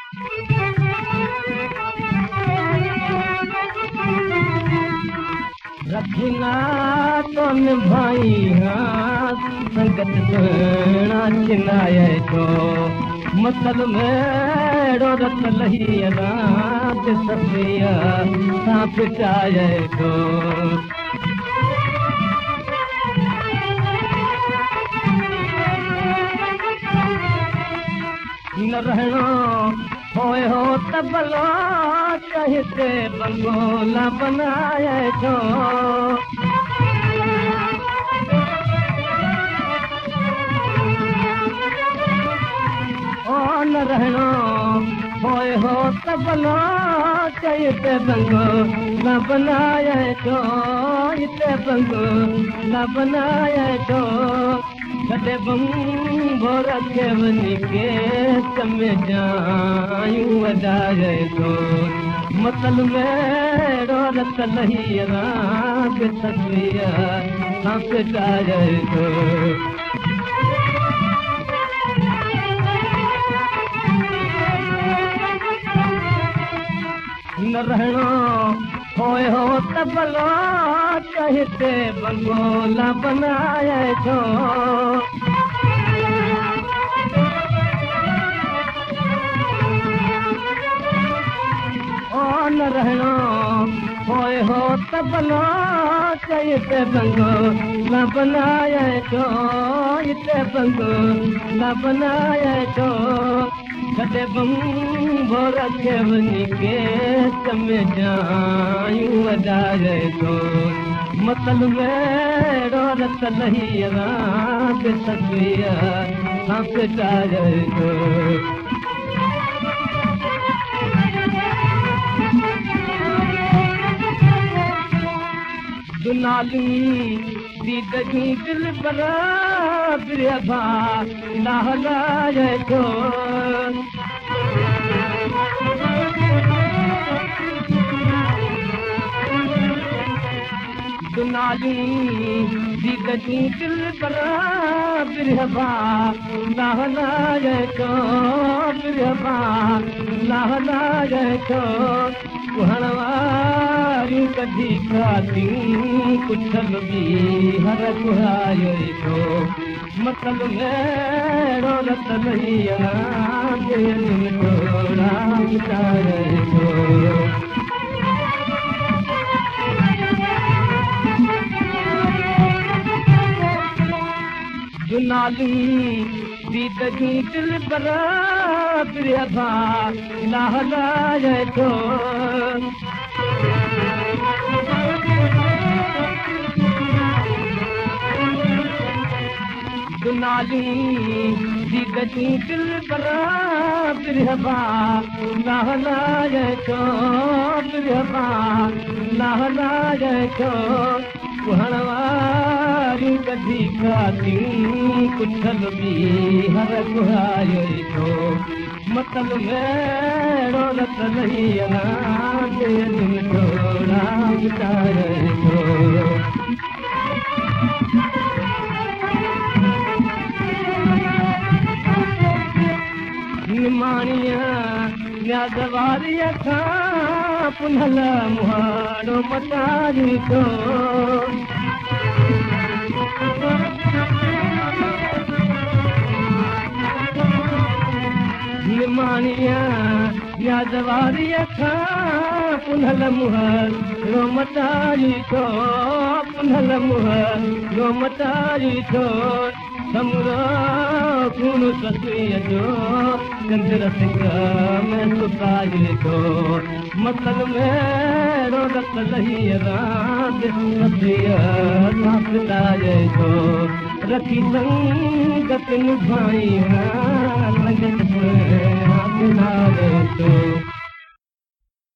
रखना तो निभाई संगत सुना चिनाए तो मसल मेड़ो रत लही रात सफिया सा पिटाए तो न रहना होए हो तबलो कहते बंगोला बनाए तो ओ न रहना होए हो तबलो कहते बंगोला बनाए तो इते बंगोला बनाए तो कदे बंगो रखे वनी के समय जायूं वजाए तो मसल मेड़ो रत लही रात सफिया सा पिटाए तो न रहना होए हो तबलो कहते बंगोला बनाए तो ओ न रहना होए हो तबलो कहते बंगोला बनाए तो इते बंगोला बनाए तो कदे बंगो रखे वनी के समय जायूं वजाए तो मसल मेड़ो रत लही रात सफिया सा पिटाए तो दुनाली दीद जूं दिल बरा बिरभा लहलाए तो दुनाली दीद जूं दिल बरा बिरभा लहलाए तो बिरभा लहलाए तो कुहणवारी कढी खातियूं कुछल बि हर कुहायो तो मसल मेड़ो रत लही थोड़ा मिटाए तो दुनाली दीद जूं दिल बरा बिरभा लहलाए तो दुनाली दीद जूं दिल बरा बिरभा लहलाए तो बिरभा लहलाए तो कुहणवारी कढी खातियूं कुछल बि हर कुहायो तो मसल मेड़ो रत लही रात थोड़ा मिटाए तो निमाणिया यादवारीअ खां पुनल मुहाड़ो मटारी तो निमाणिया यादवारीअ खां पुनल मुहाड़ो मटारी तो पुनल मुहाड़ो मटारी तो समरो खून ससुईअ जो कंदर सिंग में सुकाए तो मसल मेड़ो रत लही रात सफिया सा पिटाए तो रखी संगत निभाई संगत सुना तो